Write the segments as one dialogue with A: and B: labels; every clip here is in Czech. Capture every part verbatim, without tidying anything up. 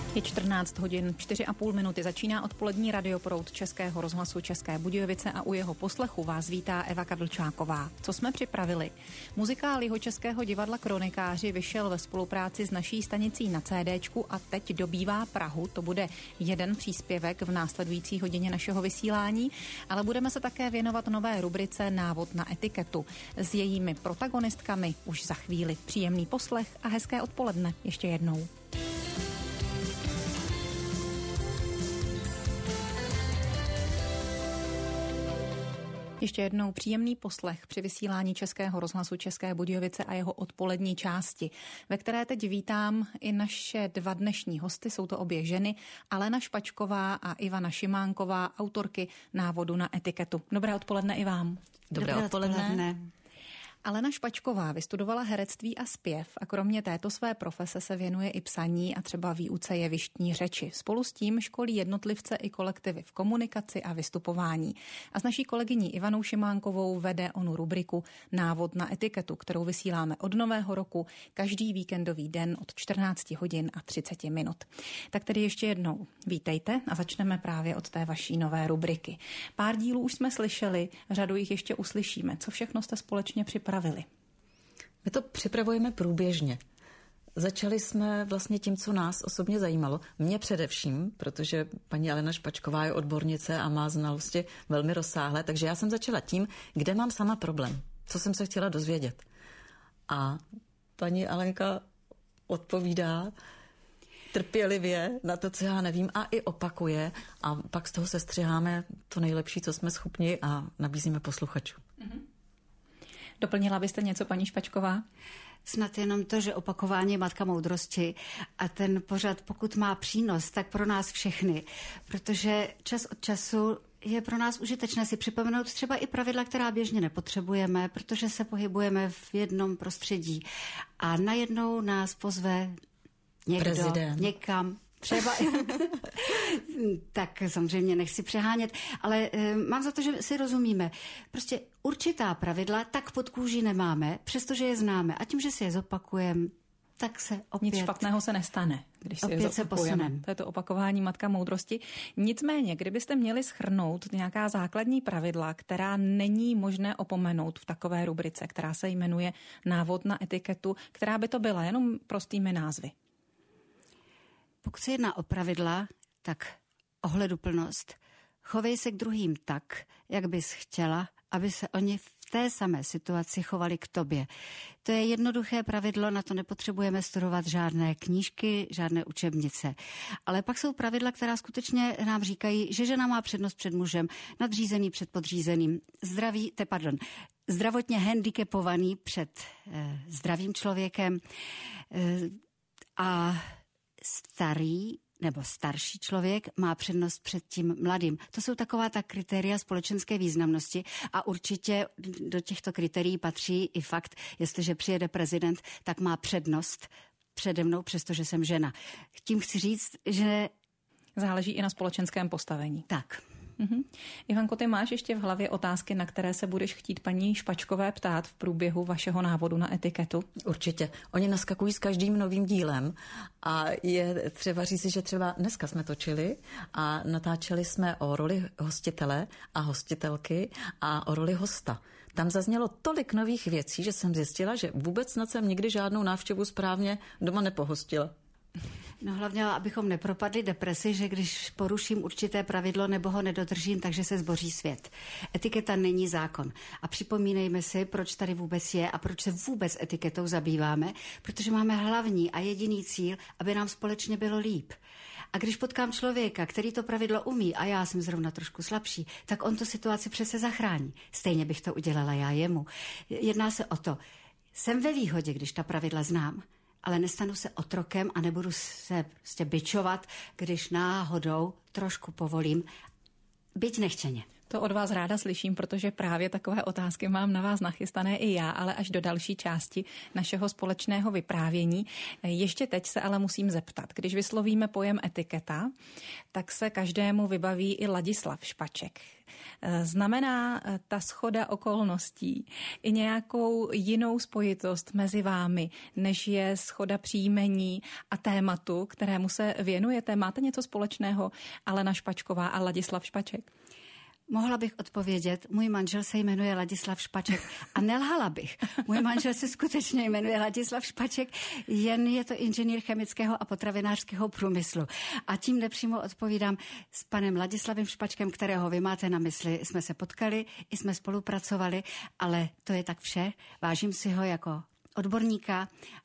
A: Je čtrnáct hodin, čtyři a půl minuty, začíná odpolední radioproud Českého rozhlasu České Budějovice a u jeho poslechu vás vítá Eva Kadlčáková. Co jsme připravili? Muzikál Jihočeského divadla Kronikáři vyšel ve spolupráci s naší stanicí na CDčku a teď dobývá Prahu. To bude jeden příspěvek v následující hodině našeho vysílání, ale budeme se také věnovat nové rubrice Návod na etiketu. S jejími protagonistkami už za chvíli. Příjemný poslech a hezké odpoledne ještě jednou. Ještě jednou příjemný poslech při vysílání Českého rozhlasu České Budějovice a jeho odpolední části, ve které teď vítám i naše dva dnešní hosty, jsou to obě ženy, Alena Špačková a Ivana Šimánková, autorky Návodu na etiketu. Dobré odpoledne i vám.
B: Dobré, Dobré odpoledne. odpoledne.
A: Alena Špačková vystudovala herectví a zpěv a kromě této své profese se věnuje i psaní a třeba výuce jevištní řeči. Spolu s tím školí jednotlivce i kolektivy v komunikaci a vystupování. A s naší kolegyní Ivanou Šimánkovou vede onu rubriku Návod na etiketu, kterou vysíláme od nového roku každý víkendový den od čtrnáct hodin a třicet minut. Tak tedy ještě jednou vítejte a začneme právě od té vaší nové rubriky. Pár dílů už jsme slyšeli, řadu jich ještě uslyšíme. Co všechno jste společně připravili?
B: My to připravujeme průběžně. Začali jsme vlastně tím, co nás osobně zajímalo. Mě především, protože paní Alena Špačková je odbornice a má znalosti velmi rozsáhlé, takže já jsem začala tím, kde mám sama problém, co jsem se chtěla dozvědět. A paní Alenka odpovídá trpělivě na to, co já nevím, a i opakuje, a pak z toho sestřiháme to nejlepší, co jsme schopni, a nabízíme posluchačům.
A: Mm-hmm. Doplnila byste něco, paní Špačková?
C: Snad jenom to, že opakování je matka moudrosti a ten pořad, pokud má přínos, tak pro nás všechny, protože čas od času je pro nás užitečné si připomenout třeba i pravidla, která běžně nepotřebujeme, protože se pohybujeme v jednom prostředí a najednou nás pozve někdo
B: prezident
C: někam. Třeba, tak samozřejmě nechci přehánět, ale e, mám za to, že si rozumíme. Prostě určitá pravidla tak pod kůží nemáme, přestože je známe. A tím, že si je zopakujeme, tak se opět...
A: Nic špatného se nestane, když si je zopakujeme. To je to opakování matka moudrosti. Nicméně, kdybyste měli shrnout nějaká základní pravidla, která není možné opomenout v takové rubrice, která se jmenuje Návod na etiketu, která by to byla, jenom prostými názvy.
C: Pokud se jedná o pravidla, tak ohleduplnost. Chovej se k druhým tak, jak bys chtěla, aby se oni v té samé situaci chovali k tobě. To je jednoduché pravidlo, na to nepotřebujeme studovat žádné knížky, žádné učebnice. Ale pak jsou pravidla, která skutečně nám říkají, že žena má přednost před mužem, nadřízený před podřízeným, zdraví, te, pardon, zdravotně handicapovaný před eh, zdravým člověkem eh, a starý nebo starší člověk má přednost před tím mladým. To jsou taková ta kritéria společenské významnosti a určitě do těchto kritérií patří i fakt, jestliže přijede prezident, tak má přednost přede mnou, přestože jsem žena. Tím chci říct, že...
A: Záleží i na společenském postavení.
C: Tak.
A: Uhum. Ivanko, ty máš ještě v hlavě otázky, na které se budeš chtít paní Špačkové ptát v průběhu vašeho návodu na etiketu?
B: Určitě. Oni naskakují s každým novým dílem a je třeba říct, že třeba dneska jsme točili a natáčeli jsme o roli hostitele a hostitelky a o roli hosta. Tam zaznělo tolik nových věcí, že jsem zjistila, že vůbec snad jsem nikdy žádnou návštěvu správně doma nepohostila.
C: No hlavně, abychom nepropadli depresi, že když poruším určité pravidlo nebo ho nedodržím, takže se zboří svět. Etiketa není zákon. A připomínejme si, proč tady vůbec je a proč se vůbec etiketou zabýváme, protože máme hlavní a jediný cíl, aby nám společně bylo líp. A když potkám člověka, který to pravidlo umí a já jsem zrovna trošku slabší, tak on tu situaci přece zachrání. Stejně bych to udělala já jemu. Jedná se o to, jsem ve výhodě, když ta pravidla znám, ale nestanu se otrokem a nebudu se prostě bičovat, když náhodou trošku povolím, byť nechtěně.
A: To od vás ráda slyším, protože právě takové otázky mám na vás nachystané i já, ale až do další části našeho společného vyprávění. Ještě teď se ale musím zeptat. Když vyslovíme pojem etiketa, tak se každému vybaví i Ladislav Špaček. Znamená ta shoda okolností i nějakou jinou spojitost mezi vámi, než je shoda příjmení a tématu, kterému se věnujete? Máte něco společného, Alena Špačková a Ladislav Špaček?
C: Mohla bych odpovědět, můj manžel se jmenuje Ladislav Špaček a nelhala bych. Můj manžel se skutečně jmenuje Ladislav Špaček, jen je to inženýr chemického a potravinářského průmyslu. A tím nepřímo odpovídám, s panem Ladislavem Špačkem, kterého vy máte na mysli, jsme se potkali, i jsme spolupracovali, ale to je tak vše. Vážím si ho jako odborníka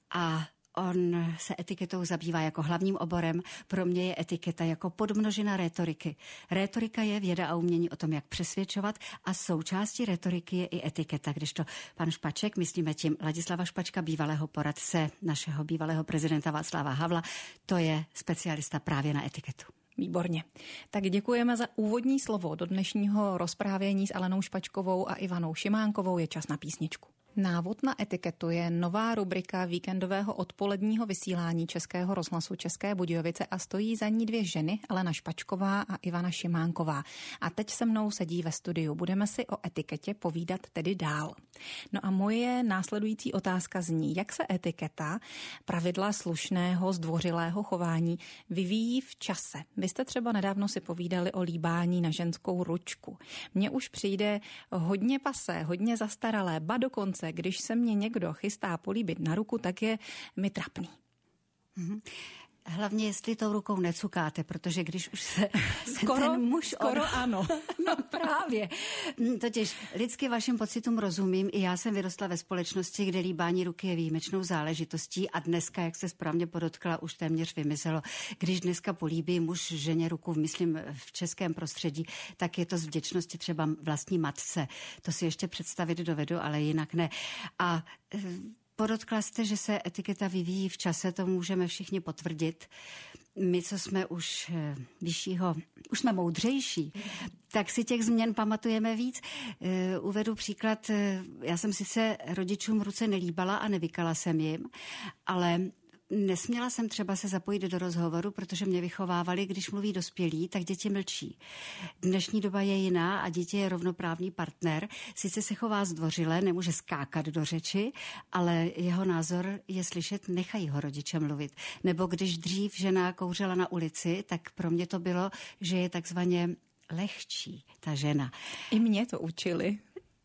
C: a on se etiketou zabývá jako hlavním oborem. Pro mě je etiketa jako podmnožina rétoriky. Rétorika je věda a umění o tom, jak přesvědčovat, a součástí rétoriky je i etiketa. Když to pan Špaček, myslíme tím Ladislava Špačka, bývalého poradce našeho bývalého prezidenta Václava Havla, to je specialista právě na etiketu.
A: Výborně. Tak děkujeme za úvodní slovo. Do dnešního rozprávění s Alenou Špačkovou a Ivanou Šimánkovou je čas na písničku. Návod na etiketu je nová rubrika víkendového odpoledního vysílání Českého rozhlasu České Budějovice a stojí za ní dvě ženy, Alena Špačková a Ivana Šimánková. A teď se mnou sedí ve studiu. Budeme si o etiketě povídat tedy dál. No a moje následující otázka zní, jak se etiketa, pravidla slušného, zdvořilého chování vyvíjí v čase. Vy jste třeba nedávno si povídali o líbání na ženskou ručku. Mně už přijde hodně pasé, hodně zastaralé, ba dokonce když se mě někdo chystá políbit na ruku, tak je mi trapný.
C: Mm-hmm. Hlavně, jestli tou rukou necukáte, protože když už se, se
A: skoro,
C: ten muž...
A: Skoro od... ano.
C: No právě. Totiž lidsky vašim pocitům rozumím. I já jsem vyrostla ve společnosti, kde líbání ruky je výjimečnou záležitostí a dneska, jak se správně podotkla, už téměř vymizelo. Když dneska políbí muž ženě ruku, myslím v českém prostředí, tak je to z vděčnosti třeba vlastní matce. To si ještě představit dovedu, ale jinak ne. A podotkla jste, že se etiketa vyvíjí v čase, to můžeme všichni potvrdit. My, co jsme už vyššího, už jsme moudřejší, tak si těch změn pamatujeme víc. Uvedu příklad, já jsem sice rodičům ruce nelíbala a nevykala jsem jim, ale nesměla jsem třeba se zapojit do rozhovoru, protože mě vychovávali, když mluví dospělí, tak děti mlčí. Dnešní doba je jiná a dítě je rovnoprávný partner. Sice se chová zdvořile, nemůže skákat do řeči, ale jeho názor je slyšet, nechají ho rodiče mluvit. Nebo když dřív žena kouřila na ulici, tak pro mě to bylo, že je takzvaně lehčí ta žena.
A: I mě to učili.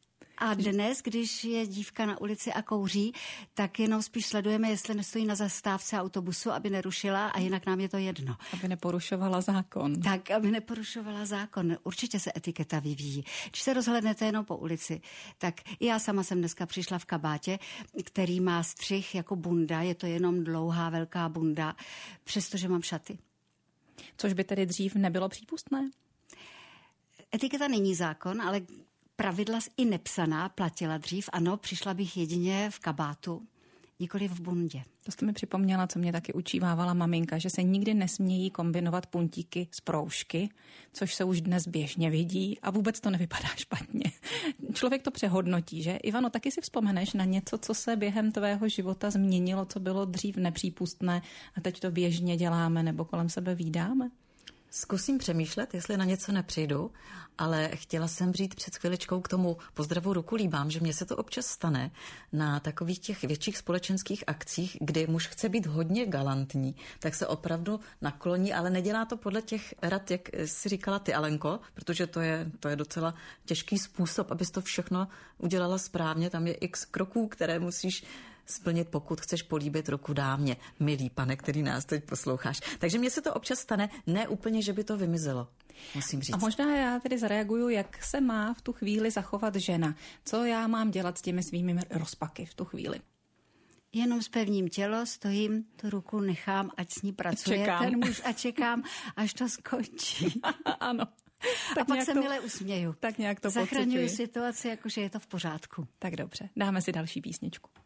C: A dnes, když je dívka na ulici a kouří, tak jenom spíš sledujeme, jestli nestojí na zastávce autobusu, aby nerušila, a jinak nám je to jedno.
A: Aby neporušovala zákon.
C: Tak, aby neporušovala zákon. Určitě se etiketa vyvíjí. Když se rozhlednete jenom po ulici, tak i já sama jsem dneska přišla v kabátě, který má střih jako bunda, je to jenom dlouhá, velká bunda, přestože mám šaty.
A: Což by tedy dřív nebylo přípustné?
C: Etiketa není zákon, ale pravidla i nepsaná platila dřív. Ano, přišla bych jedině v kabátu, nikoli v bundě.
A: To jste mi připomněla, co mě taky učívávala maminka, že se nikdy nesmějí kombinovat puntíky z proužky, což se už dnes běžně vidí a vůbec to nevypadá špatně. Člověk to přehodnotí, že? Ivano, taky si vzpomeneš na něco, co se během tvého života změnilo, co bylo dřív nepřípustné a teď to běžně děláme nebo kolem sebe vídáme?
B: Zkusím přemýšlet, jestli na něco nepřijdu, ale chtěla jsem říct před chviličkou k tomu pozdravu ruku líbám, že mně se to občas stane na takových těch větších společenských akcích, kdy muž chce být hodně galantní, tak se opravdu nakloní, ale nedělá to podle těch rad, jak si říkala ty, Alenko, protože to je, to je docela těžký způsob, abys to všechno udělala správně. Tam je x kroků, které musíš splnit, pokud chceš políbit ruku dámě, milý pane, který nás teď posloucháš. Takže mně se to občas stane, ne úplně, že by to vymizelo, musím říct.
A: A možná já tedy zareaguju, jak se má v tu chvíli zachovat žena. Co já mám dělat s těmi svými rozpaky v tu chvíli?
C: Jenom zpevním tělo, stojím, tu ruku nechám, ať s ní pracuje
A: čekám.
C: ten muž a čekám, až to skončí.
A: Ano.
C: Tak a pak se to, milé usměju.
A: Tak nějak to
C: Zachraňuji
A: pociťuji.
C: situaci, jakože je to v pořádku.
A: Tak dobře, dáme si další písničku.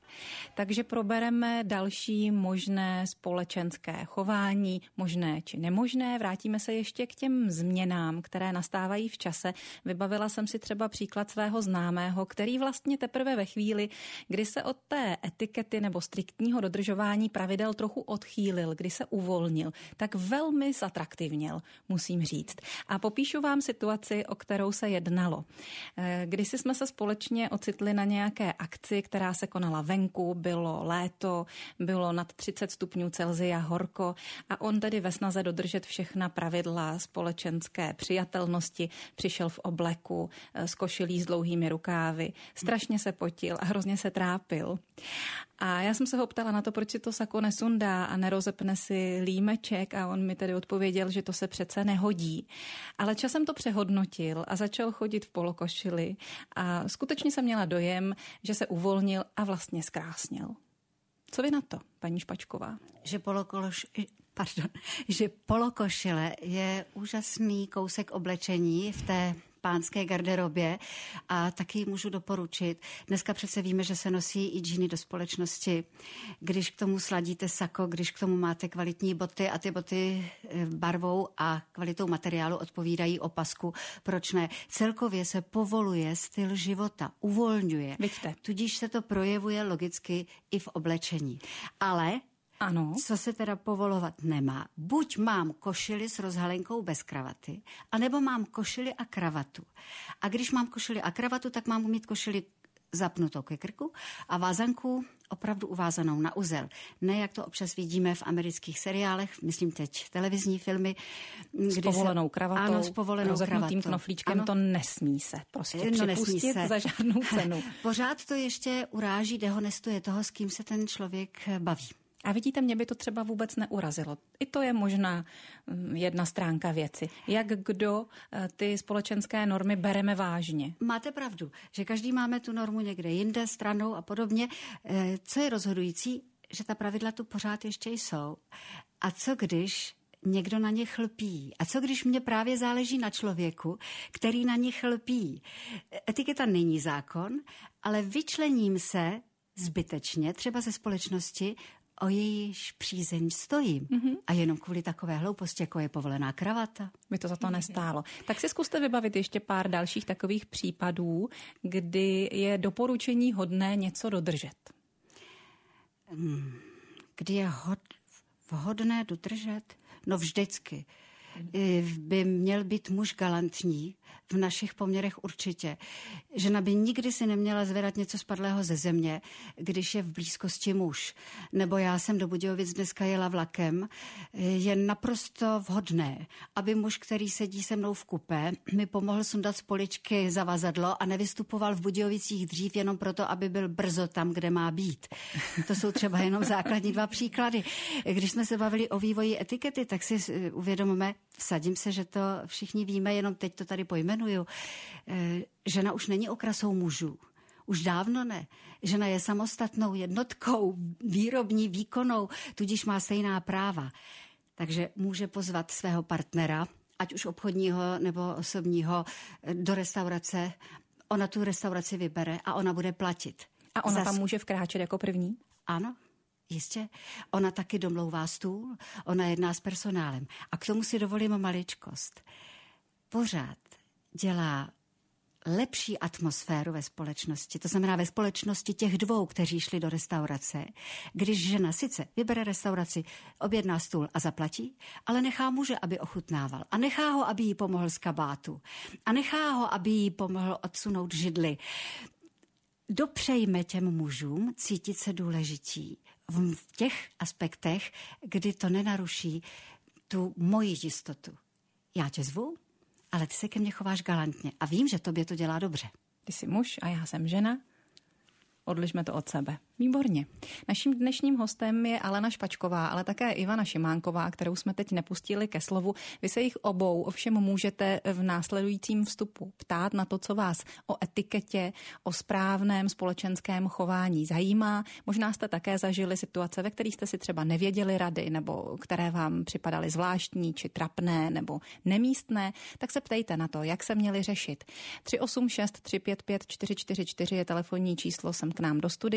A: Takže probereme další možné společenské chování, možné či nemožné. Vrátíme se ještě k těm změnám, které nastávají v čase. Vybavila jsem si třeba příklad svého známého, který vlastně teprve ve chvíli, kdy se od té etikety nebo striktního dodržování pravidel trochu odchýlil, kdy se uvolnil, tak velmi zatraktivněl, musím říct. A popíšu vám situaci, o kterou se jednalo. Kdysi jsme se společně ocitli na nějaké akci, která se konala venku, bylo léto, bylo nad třicet stupňů Celsia horko a on tedy ve snaze dodržet všechna pravidla společenské přijatelnosti přišel v obleku s košilí s dlouhými rukávy, strašně se potil a hrozně se trápil. A já jsem se ho ptala na to, proč si to sako nesundá a nerozepne si límeček a on mi tedy odpověděl, že to se přece nehodí. Ale časem to přehodnotil a začal chodit v polokošili a skutečně jsem měla dojem, že se uvolnil a vlastně zkrásnil. Co vy na to, paní Špačková?
C: Že polokoš... Pardon, že polokošile je úžasný kousek oblečení v té pánské garderobě a taky můžu doporučit. Dneska přece víme, že se nosí i džíny do společnosti. Když k tomu sladíte sako, když k tomu máte kvalitní boty a ty boty barvou a kvalitou materiálu odpovídají opasku, proč ne? Celkově se povoluje styl života, uvolňuje.
A: Vidíte.
C: Tudíž se to projevuje logicky i v oblečení. Ale
A: ano.
C: Co se teda povolovat nemá. Buď mám košili s rozhalenkou bez kravaty, anebo mám košili a kravatu. A když mám košili a kravatu, tak mám mít košili zapnutou ke krku a vázanku opravdu uvázanou na uzel. Ne, jak to občas vidíme v amerických seriálech, myslím teď televizní filmy.
A: S povolenou kravatou,
C: ano, s povolenou
A: rozepnutým
C: kravatou.
A: knoflíčkem,
C: ano.
A: To nesmí se prostě
C: no,
A: připustit se. Za žádnou cenu.
C: Pořád to ještě uráží, dehonestuje toho, s kým se ten člověk baví.
A: A vidíte, mě by to třeba vůbec neurazilo. I to je možná jedna stránka věci. Jak kdo ty společenské normy bereme vážně.
C: Máte pravdu, že každý máme tu normu někde jinde, stranou a podobně. Co je rozhodující, že ta pravidla tu pořád ještě jsou. A co když někdo na ně chlpí? A co když mě právě záleží na člověku, který na ně chlpí? Etiketa není zákon, ale vyčlením se zbytečně, třeba ze společnosti, o jejíž přízeň stojím. Mm-hmm. A jenom kvůli takové hlouposti, jako je povolená kravata.
A: By to za to nestálo. Tak si zkuste vybavit ještě pár dalších takových případů, kdy je doporučení hodné něco dodržet.
C: Kdy je hod, vhodné dodržet? No vždycky. By měl být muž galantní, v našich poměrech určitě. Žena by nikdy si neměla zvedat něco spadlého ze země, když je v blízkosti muž. Nebo já jsem do Budějovic dneska jela vlakem. Je naprosto vhodné, aby muž, který sedí se mnou v kupé, mi pomohl sundat z poličky zavazadlo a nevystupoval v Budějovicích dřív jenom proto, aby byl brzo tam, kde má být. To jsou třeba jenom základní dva příklady. Když jsme se bavili o vývoji etikety, tak si uvědomíme, vsadím se, že to všichni víme, jenom teď to tady pojmenuju. Žena už není okrasou mužů. Už dávno ne. Žena je samostatnou jednotkou, výrobní, výkonnou, tudíž má stejná práva. Takže může pozvat svého partnera, ať už obchodního nebo osobního, do restaurace. Ona tu restauraci vybere a ona bude platit.
A: A ona
C: Zas...
A: tam může vkráčet jako první?
C: Ano. Jistě, ona taky domlouvá stůl, ona jedná s personálem. A k tomu si dovolím maličkost. Pořád dělá lepší atmosféru ve společnosti, to znamená ve společnosti těch dvou, kteří šli do restaurace, když žena sice vybere restauraci, objedná stůl a zaplatí, ale nechá muže, aby ochutnával a nechá ho, aby jí pomohl z kabátu a nechá ho, aby jí pomohl odsunout židli. Dopřejme těm mužům cítit se důležití v těch aspektech, kdy to nenaruší tu moji jistotu. Já tě zvu, ale ty se ke mně chováš galantně a vím, že tobě to dělá dobře.
A: Ty jsi muž a já jsem žena. Odlišme to od sebe. Výborně. Naším dnešním hostem je Alena Špačková, ale také Ivana Šimánková, kterou jsme teď nepustili ke slovu. Vy se jich obou ovšem můžete v následujícím vstupu ptát na to, co vás o etiketě, o správném společenském chování zajímá. Možná jste také zažili situace, ve kterých jste si třeba nevěděli rady, nebo které vám připadaly zvláštní, či trapné, nebo nemístné, tak se ptejte na to, jak se měli řešit. tři osm šest tři pět pět čtyři čtyři čtyři je telefonní číslo sem k nám do studia, případně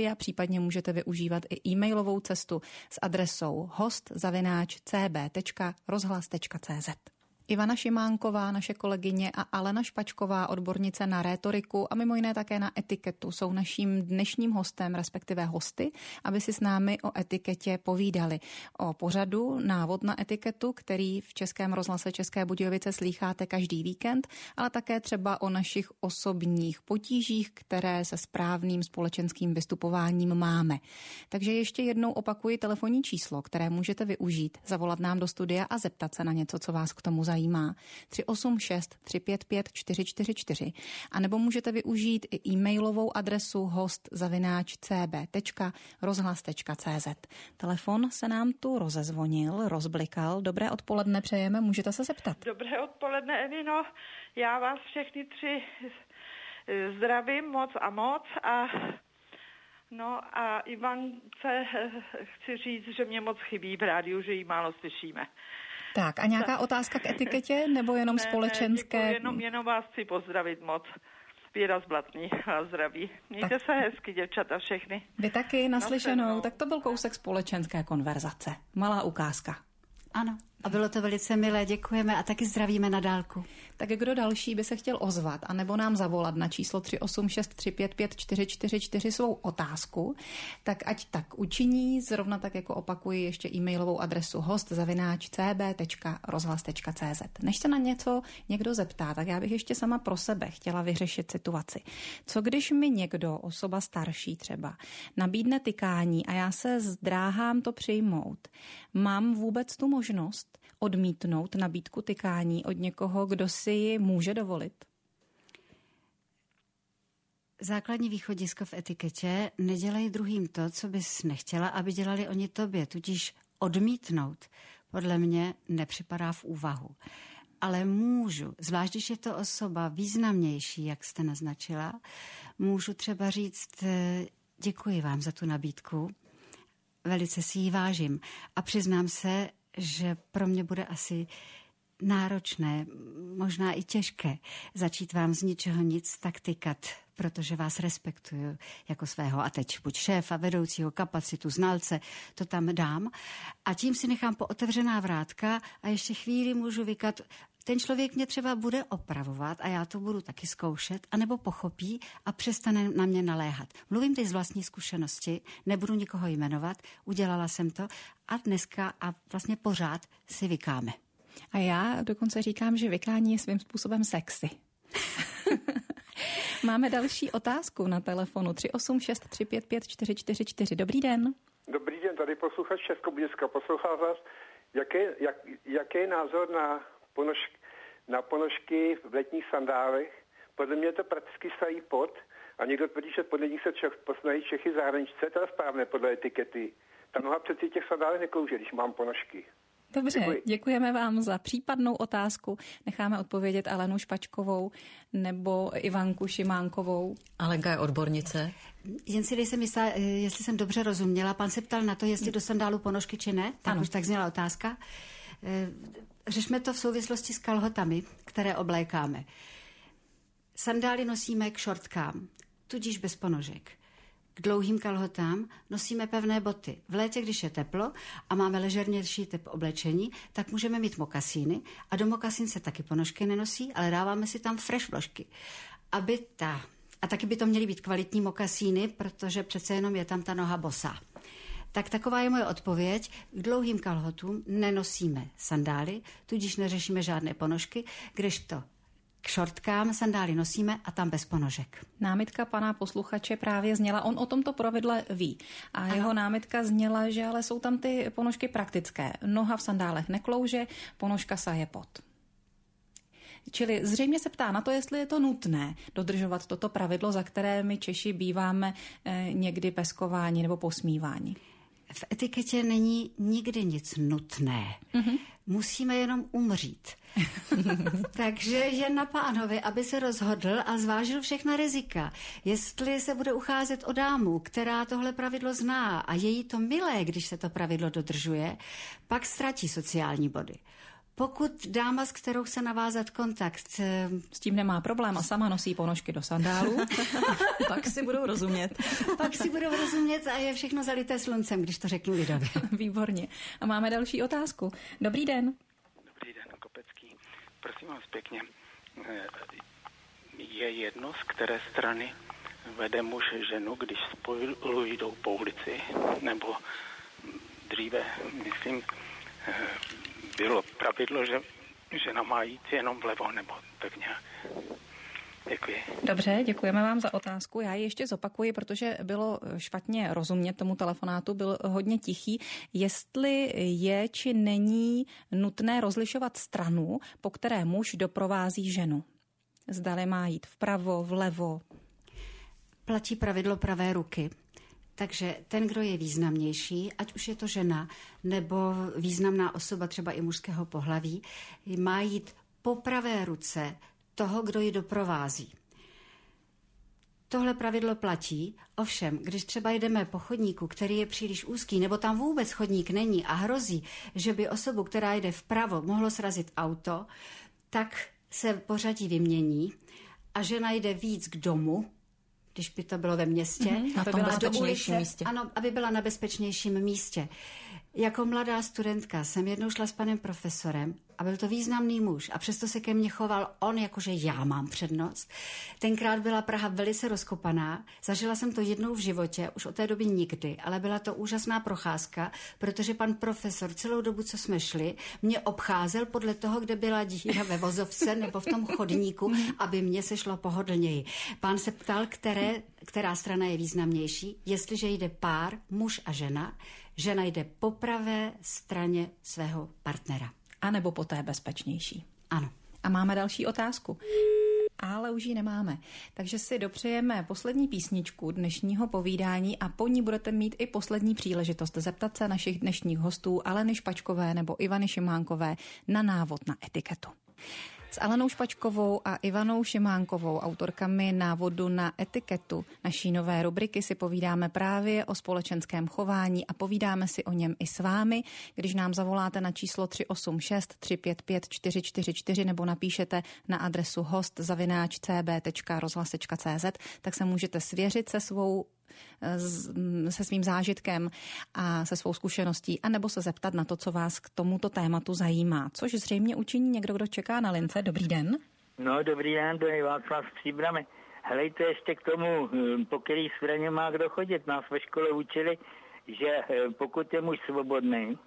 A: případně můžete využívat i e-mailovou cestu s adresou host zavináč c b tečka rozhlas tečka c z. Ivana Šimánková, naše kolegyně, a Alena Špačková, odbornice na rétoriku a mimo jiné také na etiketu, jsou naším dnešním hostem, respektive hosty, aby si s námi o etiketě povídali. O pořadu Návod na etiketu, který v Českém rozhlase České Budějovice slýcháte každý víkend, ale také třeba o našich osobních potížích, které se správným společenským vystupováním máme. Takže ještě jednou opakuji telefonní číslo, které můžete využít, zavolat nám do studia a zeptat se na něco, co vás k tomu zajímá. zajímá. tři osm šest tři pět pět čtyři čtyři čtyři a nebo můžete využít i e-mailovou adresu host zavináč c b tečka rozhlas tečka c z. Telefon se nám tu rozezvonil, rozblikal. Dobré odpoledne přejeme, můžete se zeptat.
D: Dobré odpoledne, Evino. Já vás všechny tři zdravím moc a moc a no a Ivance chci říct, že mě moc chybí v rádiu, že ji málo slyšíme.
A: Tak a nějaká tak. otázka k etiketě nebo jenom ne, společenské?
D: Ne, jenom, jenom vás chci pozdravit moc. Věra z Blatný vás zdraví. Mějte tak. se hezky, děvčata, všechny.
A: Vy taky naslyšenou. Tak to byl kousek společenské konverzace. Malá ukázka.
C: Ano. A bylo to velice milé, děkujeme a taky zdravíme na dálku.
A: Tak kdo další by se chtěl ozvat a nebo nám zavolat na číslo tři osm šest tři pět pět čtyři čtyři čtyři svou otázku, tak ať tak učiní, zrovna tak jako opakuji ještě e-mailovou adresu host zavináč c b tečka rozhlas tečka c z. Než se na něco někdo zeptá, tak já bych ještě sama pro sebe chtěla vyřešit situaci. Co když mi někdo, osoba starší třeba, nabídne tykání a já se zdráhám to přijmout? Mám vůbec tu možnost odmítnout nabídku tykání od někoho, kdo si ji může dovolit?
C: Základní východisko v etiketě: nedělej druhým to, co bys nechtěla, aby dělali oni tobě, tudíž odmítnout podle mě nepřipadá v úvahu. Ale můžu, zvlášť když je to osoba významnější, jak jste naznačila, můžu třeba říct: děkuji vám za tu nabídku, velice si ji vážím a přiznám se, že pro mě bude asi náročné, možná i těžké začít vám z ničeho nic tak tykat, protože vás respektuju jako svého a teď buď šéfa, vedoucího, kapacitu, znalce, to tam dám a tím si nechám pootevřená vrátka a ještě chvíli můžu vykat. Ten člověk mě třeba bude opravovat a já to budu taky zkoušet, anebo pochopí a přestane na mě naléhat. Mluvím teď z vlastní zkušenosti, nebudu nikoho jmenovat, udělala jsem to a dneska a vlastně pořád si vykáme.
A: A já dokonce říkám, že vykání je svým způsobem sexy. Máme další otázku na telefonu tři osm šest tři pět pět čtyři čtyři čtyři. Dobrý den.
E: Dobrý den, tady posluchač Českobudějska. Poslouchá vás. Jaký, jak, jaký je názor na ponožky, na ponožky v letních sandálech? Podle mě to prakticky stají pod a někdo tvrdí, že podle nich se Čech, poznají Čechy zahraničí. Co je teda správné podle etikety? Ta noha přeci těch sandálech neklouže, když mám ponožky.
A: Dobře,
E: Děkuji.
A: Děkujeme vám za případnou otázku. Necháme odpovědět Alenu Špačkovou nebo Ivanku Šimánkovou.
B: Alenka je odbornice.
C: Jen si nejsem jistá, jestli jsem dobře rozuměla. Pan se ptal na to, jestli do sandálu ponožky či ne. Tak ano. Už tak zněla otázka. Řešme to v souvislosti s kalhotami, které oblékáme. Sandály nosíme k šortkám, tudíž bez ponožek. K dlouhým kalhotám nosíme pevné boty. V létě, když je teplo a máme ležernější typ oblečení, tak můžeme mít mokasíny a do mokasín se taky ponožky nenosí, ale dáváme si tam fresh vložky. Aby ta, a taky by to měly být kvalitní mokasíny, protože přece jenom je tam ta noha bosá. Tak taková je moje odpověď. K dlouhým kalhotům nenosíme sandály, tudíž neřešíme žádné ponožky, kdežto k šortkám sandály nosíme a tam bez ponožek.
A: Námitka pana posluchače právě zněla, on o tomto pravidle ví. A ano. Jeho námitka zněla, že ale jsou tam ty ponožky praktické. Noha v sandálech neklouže, ponožka saje pod. Čili zřejmě se ptá na to, jestli je to nutné dodržovat toto pravidlo, za které my Češi býváme eh, někdy peskováni nebo posmíváni.
C: V etiketě není nikdy nic nutné. Mm-hmm. Musíme jenom umřít. Takže je na pánovi, aby se rozhodl a zvážil všechna rizika. Jestli se bude ucházet o dámu, která tohle pravidlo zná a je jí to milé, když se to pravidlo dodržuje, pak ztratí sociální body. Pokud dáma, s kterou se navázat kontakt,
A: s tím nemá problém a sama nosí ponožky do sandálů,
B: pak si budou rozumět.
C: Pak si budou rozumět a je všechno zalité sluncem, když to řeknu lidově.
A: Výborně. A máme další otázku. Dobrý den.
F: Dobrý den, Kopecký. Prosím vás pěkně, je jedno, z které strany vede muž ženu, když spolu jdou po ulici, nebo dříve, myslím, bylo pravidlo, že žena má jít jenom vlevo, nebo tak nějak. Děkuji.
A: Dobře, děkujeme vám za otázku. Já ji ještě zopakuji, protože bylo špatně rozumět tomu telefonátu, byl hodně tichý. Jestli je či není nutné rozlišovat stranu, po které muž doprovází ženu. Zdali má jít vpravo, vlevo.
C: Platí pravidlo pravé ruky. Takže ten, kdo je významnější, ať už je to žena nebo významná osoba třeba i mužského pohlaví, má jít po pravé ruce toho, kdo ji doprovází. Tohle pravidlo platí, ovšem, když třeba jdeme po chodníku, který je příliš úzký, nebo tam vůbec chodník není a hrozí, že by osobu, která jde vpravo, mohlo srazit auto, tak se pořadí vymění a žena jde víc k domu, když by to bylo ve městě.
B: Mm-hmm, na tom bezpečnějším
C: ulice,
B: místě.
C: Ano, aby byla na bezpečnějším místě. Jako mladá studentka jsem jednou šla s panem profesorem a byl to významný muž a přesto se ke mně choval on, jakože já mám přednost. Tenkrát byla Praha velice rozkopaná, zažila jsem to jednou v životě, už od té doby nikdy, ale byla to úžasná procházka, protože pan profesor celou dobu, co jsme šli, mě obcházel podle toho, kde byla díra ve vozovce nebo v tom chodníku, aby mě se šlo pohodlněji. Pán se ptal, které, která strana je významnější, jestliže jde pár, muž a žena, žena jde po pravé straně svého partnera.
A: A nebo po té bezpečnější.
C: Ano.
A: A máme další otázku. Ale už ji nemáme. Takže si dopřejeme poslední písničku dnešního povídání a po ní budete mít i poslední příležitost zeptat se našich dnešních hostů Aleny Špačkové nebo Ivany Šimánkové na návod na etiketu. S Alenou Špačkovou a Ivanou Šimánkovou, autorkami návodu na etiketu naší nové rubriky, si povídáme právě o společenském chování a povídáme si o něm i s vámi. Když nám zavoláte na číslo tři osm šest tři pět pět čtyři čtyři čtyři nebo napíšete na adresu host zavináč c b tečka rozhlas tečka c z, tak se můžete svěřit se svou se svým zážitkem a se svou zkušeností, anebo se zeptat na to, co vás k tomuto tématu zajímá, což zřejmě učiní někdo, kdo čeká na lince. Dobrý den.
G: No, dobrý den, to je Václav z Příbrami. Helejte, ještě k tomu, po který straně má kdo chodit. Nás ve škole učili, že pokud je muž svobodný,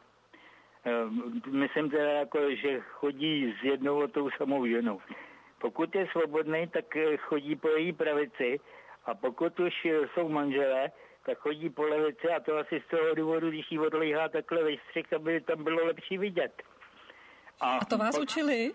G: myslím teda jako, že chodí s jednou tou samou ženou. Pokud je svobodný, tak chodí po její pravici, a pokud už jsou manželé, tak chodí po levici a to asi z toho důvodu, když jí odlíhá takhle vystřih, aby tam bylo lepší vidět.
A: A, a to vás po... učili?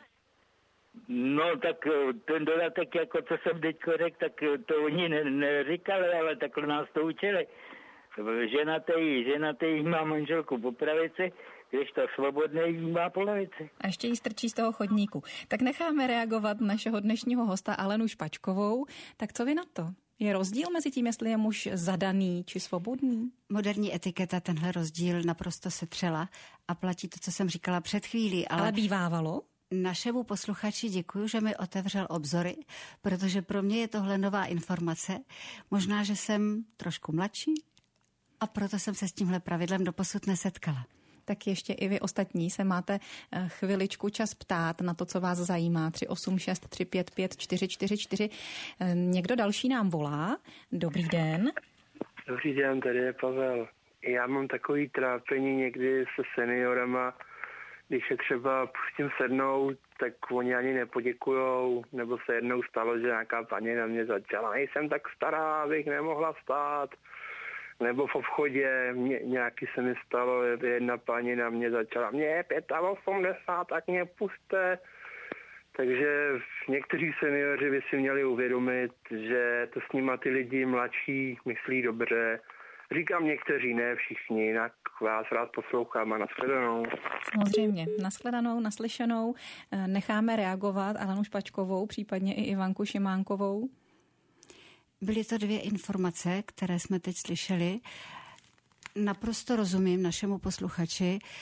G: No tak ten dodatek, jako co jsem teďko řekl, tak to oni ne- neříkali, ale takhle nás to učili. Ženatý, ženatý má manželku po pravici, když to svobodný jí má po levici.
A: A ještě jí strčí z toho chodníku. Tak necháme reagovat našeho dnešního hosta Alenu Špačkovou. Tak co vy na to? Je rozdíl mezi tím, jestli je muž zadaný či svobodný?
C: Moderní etiketa tenhle rozdíl naprosto setřela a platí to, co jsem říkala před chvílí. Ale,
A: ale bývávalo?
C: Našemu posluchači děkuji, že mi otevřel obzory, protože pro mě je tohle nová informace. Možná, že jsem trošku mladší a proto jsem se s tímhle pravidlem doposud nesetkala.
A: Tak ještě i vy ostatní se máte chviličku čas ptát na to, co vás zajímá. tři osm šest tři pět pět čtyři čtyři čtyři. Někdo další nám volá. Dobrý den.
E: Dobrý den, tady je Pavel. Já mám takový trápení někdy se seniorama, když je třeba pustím sednout, tak oni ani nepoděkujou, nebo se jednou stalo, že nějaká paní na mě začala. Nejsem tak stará, abych nemohla vstát. Nebo v obchodě mě, nějaký se mi stalo, jedna paní na mě začala, mě je osmdesát pět, tak mě puste. Takže někteří seniori by si měli uvědomit, že to s nima ty lidi mladší myslí dobře. Říkám někteří, ne všichni, jinak vás rád poslouchám a nashledanou.
A: Samozřejmě, nashledanou, naslyšenou. Necháme reagovat Alenu Špačkovou, případně i Ivanku Šimánkovou.
C: Byly to dvě informace, které jsme teď slyšeli. Naprosto rozumím našemu posluchači.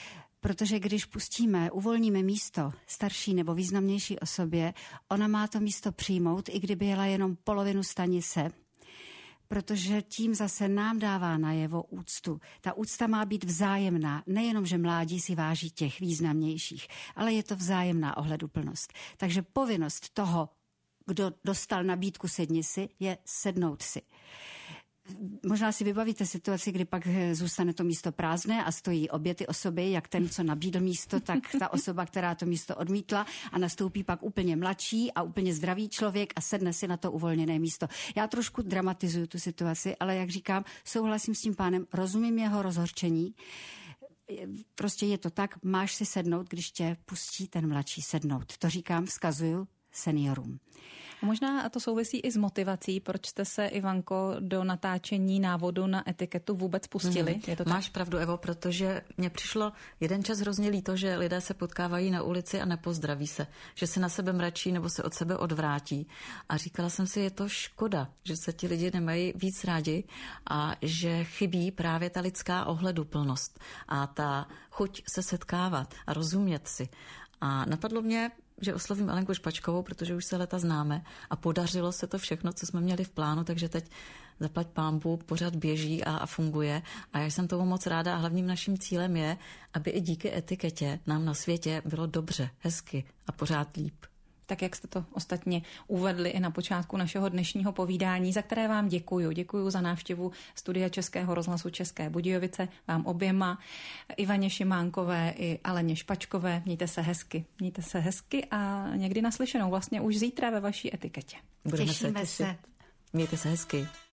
C: Protože když pustíme, uvolníme místo starší nebo významnější osobě, ona má to místo přijmout, i kdyby jela jenom polovinu stanice, protože tím zase nám dává najevo úctu. Ta úcta má být vzájemná, nejenom, že mládí si váží těch významnějších, ale je to vzájemná ohleduplnost. Takže povinnost toho, kdo dostal nabídku sedni si, je sednout si. Možná si vybavíte situaci, kdy pak zůstane to místo prázdné a stojí obě ty osoby, jak ten, co nabídl místo, tak ta osoba, která to místo odmítla, a nastoupí pak úplně mladší a úplně zdravý člověk a sedne si na to uvolněné místo. Já trošku dramatizuju tu situaci, ale jak říkám, souhlasím s tím pánem, rozumím jeho rozhorčení. Prostě je to tak, máš si sednout, když tě pustí ten mladší sednout. To říkám, vzkazuju seniorům.
A: Možná to souvisí i s motivací, proč jste se, Ivanko, do natáčení návodu na etiketu vůbec pustili.
B: Mm-hmm.
A: Je to
B: Máš pravdu, Evo, protože mně přišlo jeden čas hrozně líto, že lidé se potkávají na ulici a nepozdraví se, že se na sebe mračí nebo se od sebe odvrátí. A říkala jsem si, je to škoda, že se ti lidi nemají víc rádi a že chybí právě ta lidská ohleduplnost a ta chuť se setkávat a rozumět si. A napadlo mě, že oslovím Alenku Špačkovou, protože už se leta známe a podařilo se to všechno, co jsme měli v plánu, takže teď zaplať pánbu, pořád běží a, a funguje a já jsem tomu moc ráda a hlavním naším cílem je, aby i díky etiketě nám na světě bylo dobře, hezky a pořád líp.
A: Tak jak jste to ostatně uvedli i na počátku našeho dnešního povídání, za které vám děkuju. Děkuju za návštěvu studia Českého rozhlasu České Budějovice, vám oběma, Ivaně Šimánkové i Aleně Špačkové. Mějte se hezky, mějte se hezky a někdy naslyšenou vlastně už zítra ve vaší etiketě.
B: Budeme
C: Těšíme
B: se.
C: se.
B: Mějte se hezky.